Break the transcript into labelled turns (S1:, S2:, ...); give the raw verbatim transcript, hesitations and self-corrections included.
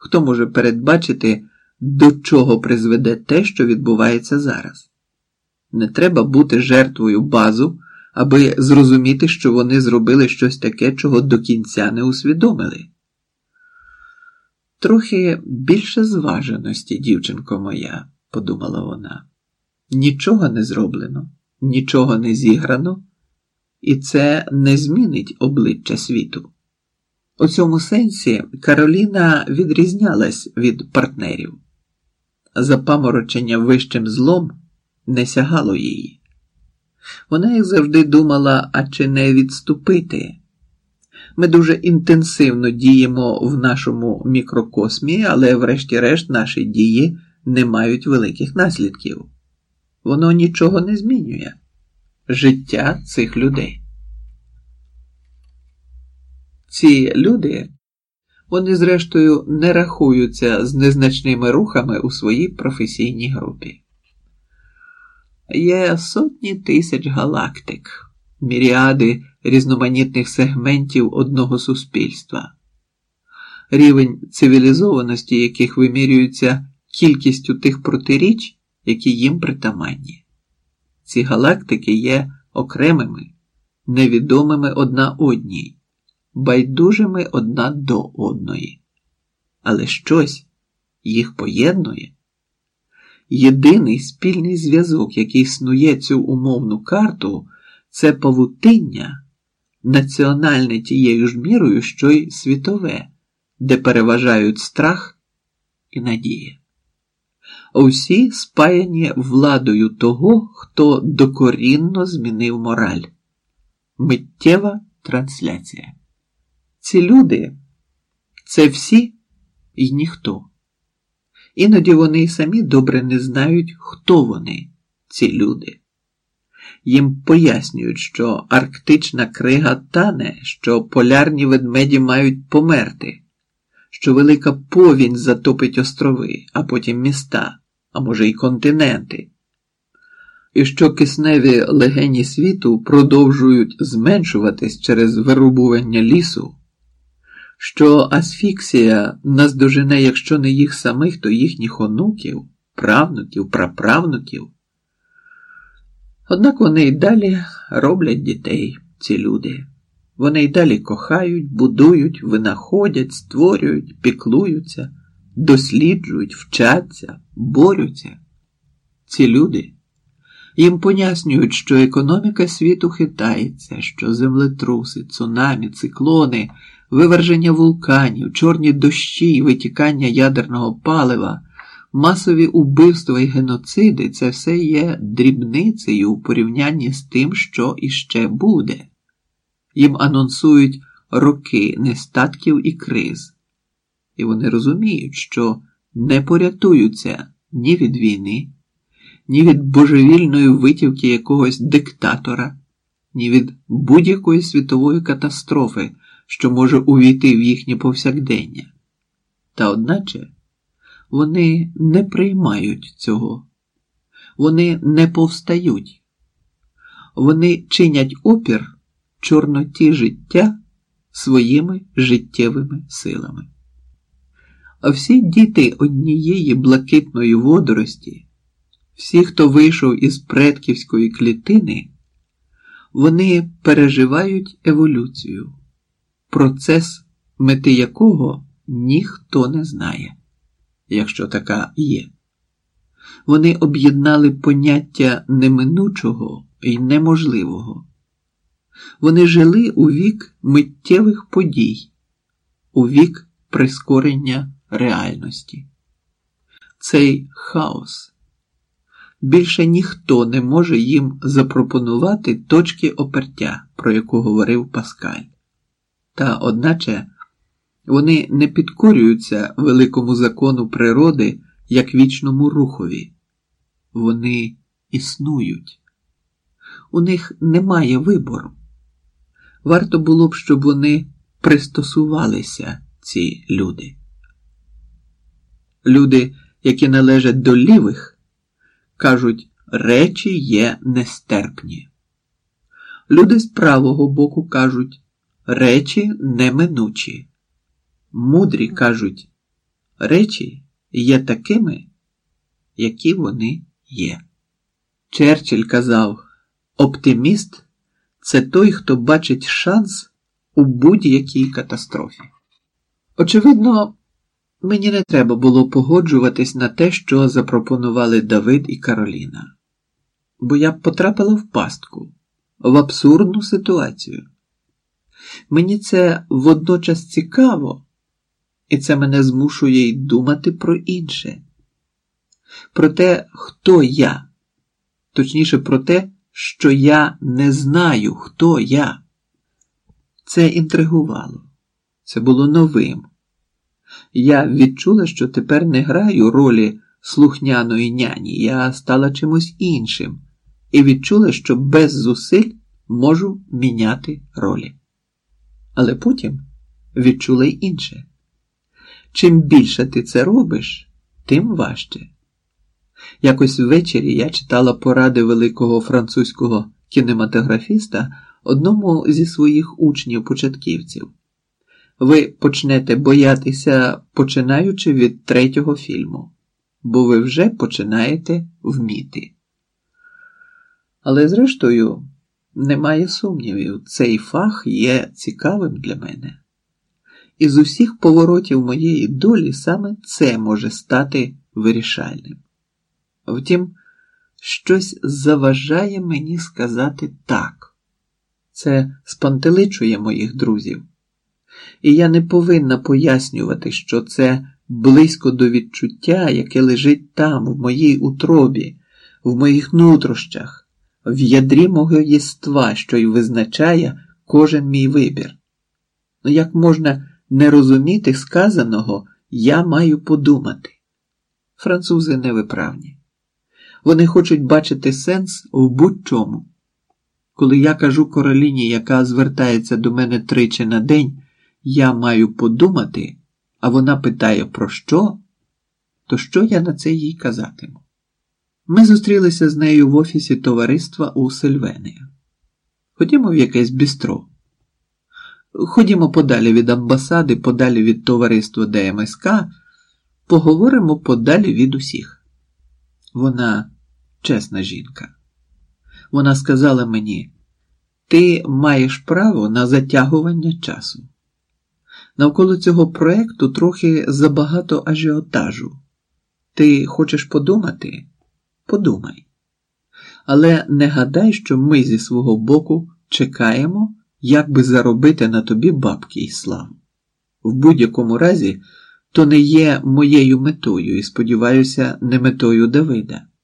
S1: Хто може передбачити, до чого призведе те, що відбувається зараз? Не треба бути жертвою базу, аби зрозуміти, що вони зробили щось таке, чого до кінця не усвідомили. Трохи більше зваженості, дівчинко моя, подумала вона. Нічого не зроблено, нічого не зіграно, і це не змінить обличчя світу. У цьому сенсі Кароліна відрізнялась від партнерів. Запаморочення вищим злом не сягало її. Вона, як завжди, думала, а чи не відступити. Ми дуже інтенсивно діємо в нашому мікрокосмі, але врешті-решт наші дії не мають великих наслідків. Воно нічого не змінює. Життя цих людей. Ці люди, вони зрештою не рахуються з незначними рухами у своїй професійній групі. Є сотні тисяч галактик, міріади різноманітних сегментів одного суспільства, рівень цивілізованості яких вимірюється кількістю тих протиріч, які їм притаманні. Ці галактики є окремими, невідомими одна одній, байдужими одна до одної. Але щось їх поєднує. Єдиний спільний зв'язок, який снує цю умовну карту, це павутиння, національне тією ж мірою, що й світове, де переважають страх і надія. Усі спаяні владою того, хто докорінно змінив мораль. Миттєва трансляція. Ці люди – це всі і ніхто. Іноді вони й самі добре не знають, хто вони, ці люди. Їм пояснюють, що арктична крига тане, що полярні ведмеді мають померти, що велика повінь затопить острови, а потім міста, а може й континенти, і що кисневі легені світу продовжують зменшуватись через вирубування лісу, що асфіксія наздожене, якщо не їх самих, то їхніх онуків, правнуків, праправнуків. Однак вони й далі роблять дітей, ці люди. Вони й далі кохають, будують, винаходять, створюють, піклуються, досліджують, вчаться, борються. Ці люди. Їм пояснюють, що економіка світу хитається, що землетруси, цунамі, циклони, виверження вулканів, чорні дощі, витікання ядерного палива, масові убивства і геноциди – це все є дрібницею у порівнянні з тим, що іще буде. Їм анонсують роки нестатків і криз. І вони розуміють, що не порятуються ні від війни, ні від божевільної витівки якогось диктатора, ні від будь-якої світової катастрофи, що може увійти в їхнє повсякдення. Та одначе вони не приймають цього. Вони не повстають. Вони чинять опір чорноті життя своїми життєвими силами. А всі діти однієї блакитної водорості, всі, хто вийшов із предківської клітини, вони переживають еволюцію, процес, мети якого ніхто не знає, якщо така є. Вони об'єднали поняття неминучого і неможливого. Вони жили у вік миттєвих подій, у вік прискорення реальності. Цей хаос. Більше ніхто не може їм запропонувати точки опертя, про яку говорив Паскаль. Та, одначе, вони не підкорюються великому закону природи як вічному рухові. Вони існують. У них немає вибору. Варто було б, щоб вони пристосувалися, ці люди. Люди, які належать до лівих, кажуть, речі є нестерпні. Люди з правого боку кажуть, речі неминучі. Мудрі кажуть, речі є такими, які вони є. Черчилль казав, оптиміст – це той, хто бачить шанс у будь-якій катастрофі. Очевидно, мені не треба було погоджуватись на те, що запропонували Давид і Кароліна. Бо я б потрапила в пастку, в абсурдну ситуацію. Мені це водночас цікаво, і це мене змушує й думати про інше. Про те, хто я. Точніше, про те, що я не знаю, хто я. Це інтригувало. Це було новим. Я відчула, що тепер не граю ролі слухняної няні. Я стала чимось іншим. І відчула, що без зусиль можу міняти ролі. Але потім відчула й інше. Чим більше ти це робиш, тим важче. Якось ввечері я читала поради великого французького кінематографіста одному зі своїх учнів-початківців. Ви почнете боятися, починаючи від третього фільму, бо ви вже починаєте вміти. Але зрештою, немає сумнівів, цей фах є цікавим для мене. І з усіх поворотів моєї долі саме це може стати вирішальним. Втім, щось заважає мені сказати так. Це спантеличує моїх друзів. І я не повинна пояснювати, що це близько до відчуття, яке лежить там, в моїй утробі, в моїх нутрощах, в ядрі мого єства, що й визначає кожен мій вибір. Ну як можна не розуміти сказаного «я маю подумати»? Французи невиправні. Вони хочуть бачити сенс в будь-чому. Коли я кажу Кароліні, яка звертається до мене тричі на день, я маю подумати, а вона питає про що, то що я на це їй казатиму? Ми зустрілися з нею в офісі товариства у Сильвенія. Ходімо в якесь бістро. Ходімо подалі від амбасади, подалі від товариства Де Ем Ес Ка, поговоримо подалі від усіх. Вона чесна жінка. Вона сказала мені, ти маєш право на затягування часу. Навколо цього проекту трохи забагато ажіотажу. Ти хочеш подумати? Подумай. Але не гадай, що ми зі свого боку чекаємо, як би заробити на тобі бабки і славу. В будь-якому разі, то не є моєю метою і, сподіваюся, не метою Давида.